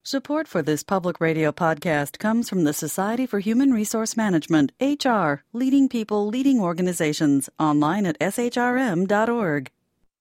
Support for this public radio podcast comes from the Society for Human Resource Management, HR, leading people, leading organizations, online at shrm.org.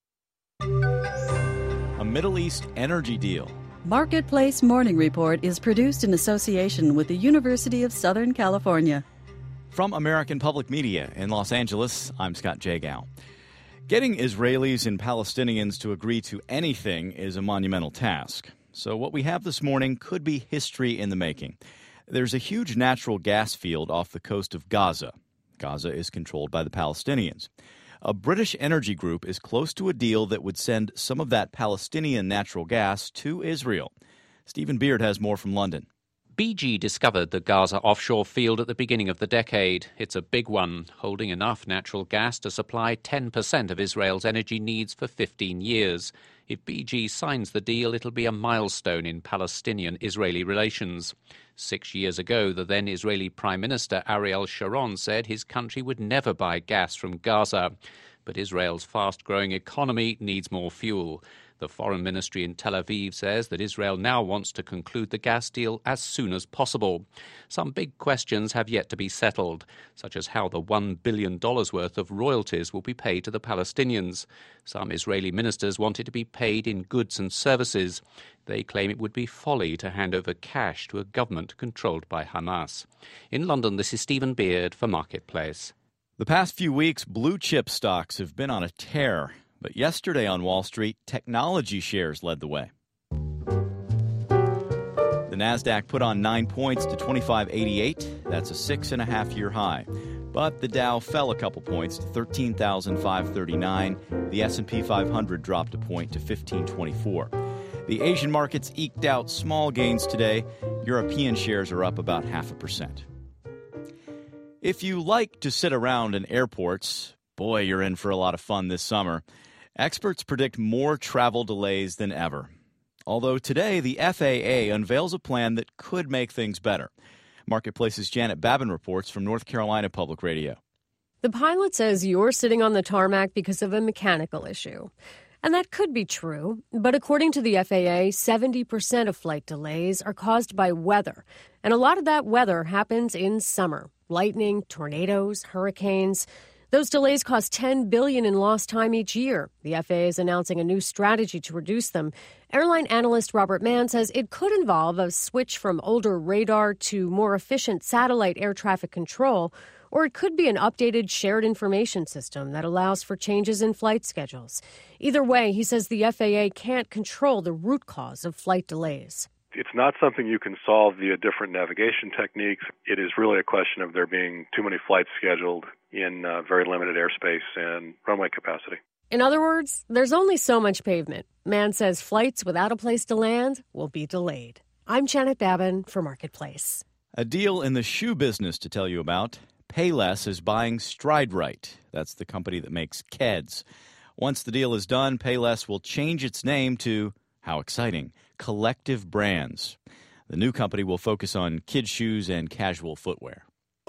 A Middle East energy deal. Marketplace Morning Report is produced in association with the University of Southern California. From American Public Media in Los Angeles, I'm Scott Jagow. Getting Israelis and Palestinians to agree to anything is a monumental task. So what we have this morning could be history in the making. There's a huge natural gas field off the coast of Gaza. Gaza is controlled by the Palestinians. A British energy group is close to a deal that would send some of that Palestinian natural gas to Israel. Stephen Beard has more from London. BG discovered the Gaza offshore field at the beginning of the decade. It's a big one, holding enough natural gas to supply 10% of Israel's energy needs for 15 years. If BG signs the deal, it'll be a milestone in Palestinian-Israeli relations. 6 years ago, the then Israeli Prime Minister Ariel Sharon said his country would never buy gas from Gaza. But Israel's fast-growing economy needs more fuel. The Foreign Ministry in Tel Aviv says that Israel now wants to conclude the gas deal as soon as possible. Some big questions have yet to be settled, such as how the $1 billion worth of royalties will be paid to the Palestinians. Some Israeli ministers want it to be paid in goods and services. They claim it would be folly to hand over cash to a government controlled by Hamas. In London, this is Stephen Beard for Marketplace. The past few weeks, blue chip stocks have been on a tear. But yesterday on Wall Street, technology shares led the way. The Nasdaq put on 9 points to 2588. That's a 6.5-year high. But the Dow fell a couple points to 13,539. The S&P 500 dropped a point to 1524. The Asian markets eked out small gains today. European shares are up about 0.5%. If you like to sit around in airports, boy, you're in for a lot of fun this summer. Experts predict more travel delays than ever. Although today, the FAA unveils a plan that could make things better. Marketplace's Janet Babin reports from North Carolina Public Radio. The pilot says you're sitting on the tarmac because of a mechanical issue. And that could be true, but according to the FAA, 70% of flight delays are caused by weather. And a lot of that weather happens in summer. Lightning, tornadoes, hurricanes. Those delays cost $10 billion in lost time each year. The FAA is announcing a new strategy to reduce them. Airline analyst Robert Mann says it could involve a switch from older radar to more efficient satellite air traffic control, or it could be an updated shared information system that allows for changes in flight schedules. Either way, he says the FAA can't control the root cause of flight delays. It's not something you can solve via different navigation techniques. It is really a question of there being too many flights scheduled in very limited airspace and runway capacity. In other words, there's only so much pavement. Mann says flights without a place to land will be delayed. I'm Janet Babin for Marketplace. A deal in the shoe business to tell you about. Payless is buying StrideRite. That's the company that makes Keds. Once the deal is done, Payless will change its name to, how exciting, Collective Brands. The new company will focus on kids' shoes and casual footwear.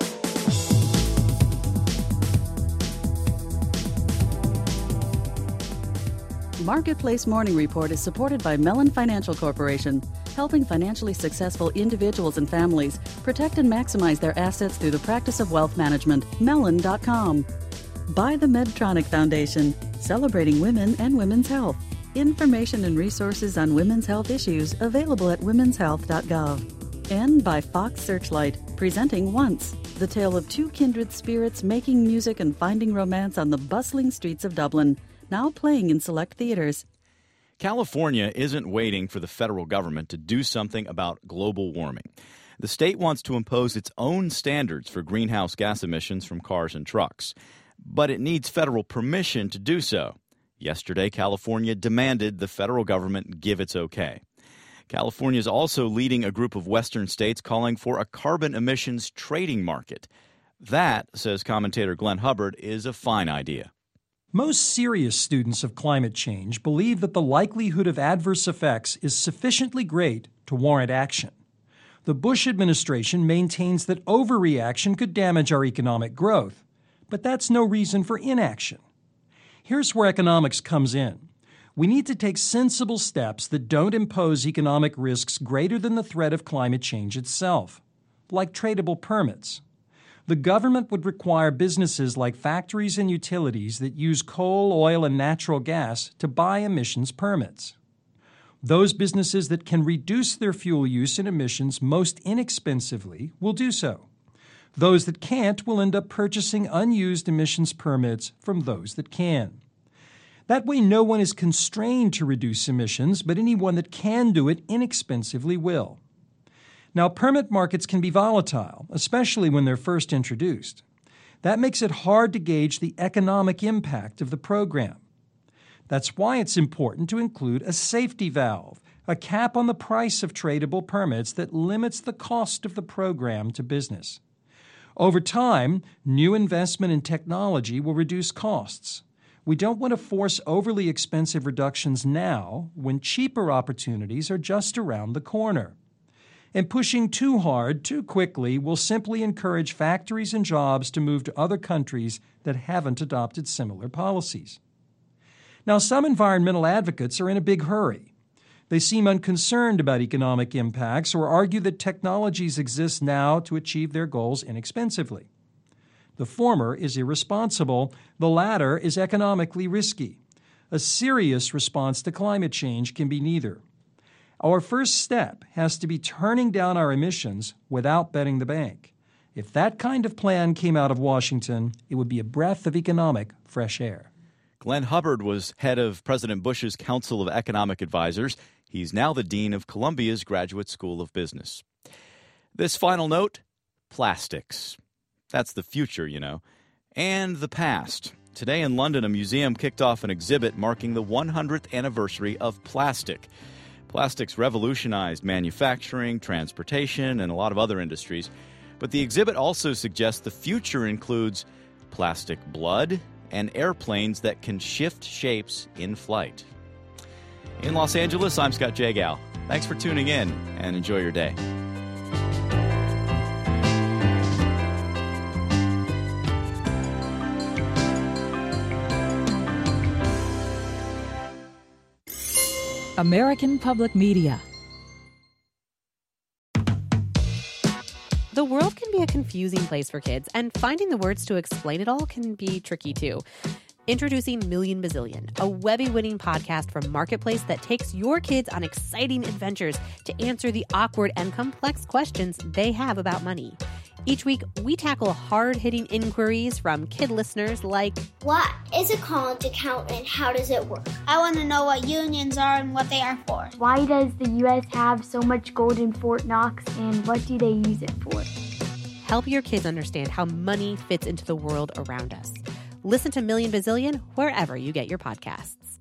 Marketplace Morning Report is supported by Mellon Financial Corporation, helping financially successful individuals and families protect and maximize their assets through the practice of wealth management. Mellon.com. By the Medtronic Foundation, celebrating women and women's health. Information and resources on women's health issues available at womenshealth.gov. And by Fox Searchlight, presenting Once, the tale of two kindred spirits making music and finding romance on the bustling streets of Dublin, now playing in select theaters. California isn't waiting for the federal government to do something about global warming. The state wants to impose its own standards for greenhouse gas emissions from cars and trucks. But it needs federal permission to do so. Yesterday, California demanded the federal government give its okay. California is also leading a group of western states calling for a carbon emissions trading market. That, says commentator Glenn Hubbard, is a fine idea. Most serious students of climate change believe that the likelihood of adverse effects is sufficiently great to warrant action. The Bush administration maintains that overreaction could damage our economic growth, but that's no reason for inaction. Here's where economics comes in. We need to take sensible steps that don't impose economic risks greater than the threat of climate change itself, like tradable permits. The government would require businesses like factories and utilities that use coal, oil, and natural gas to buy emissions permits. Those businesses that can reduce their fuel use and emissions most inexpensively will do so. Those that can't will end up purchasing unused emissions permits from those that can. That way, no one is constrained to reduce emissions, but anyone that can do it inexpensively will. Now, permit markets can be volatile, especially when they're first introduced. That makes it hard to gauge the economic impact of the program. That's why it's important to include a safety valve, a cap on the price of tradable permits that limits the cost of the program to business. Over time, new investment in technology will reduce costs. We don't want to force overly expensive reductions now when cheaper opportunities are just around the corner. And pushing too hard, too quickly, will simply encourage factories and jobs to move to other countries that haven't adopted similar policies. Now, some environmental advocates are in a big hurry. They seem unconcerned about economic impacts or argue that technologies exist now to achieve their goals inexpensively. The former is irresponsible. The latter is economically risky. A serious response to climate change can be neither. Our first step has to be turning down our emissions without betting the bank. If that kind of plan came out of Washington, it would be a breath of economic fresh air. Glenn Hubbard was head of President Bush's Council of Economic Advisors. He's now the dean of Columbia's Graduate School of Business. This final note, plastics. That's the future, you know, and the past. Today in London, a museum kicked off an exhibit marking the 100th anniversary of plastic. Plastics revolutionized manufacturing, transportation, and a lot of other industries. But the exhibit also suggests the future includes plastic blood and airplanes that can shift shapes in flight. In Los Angeles, I'm Scott Jagow. Thanks for tuning in, and enjoy your day. American Public Media. The world can be a confusing place for kids, and finding the words to explain it all can be tricky too. Introducing Million Bazillion, a Webby-winning podcast from Marketplace that takes your kids on exciting adventures to answer the awkward and complex questions they have about money. Each week, we tackle hard-hitting inquiries from kid listeners like, what is a college account and how does it work? I want to know what unions are and what they are for. Why does the U.S. have so much gold in Fort Knox and what do they use it for? Help your kids understand how money fits into the world around us. Listen to Million Bazillion wherever you get your podcasts.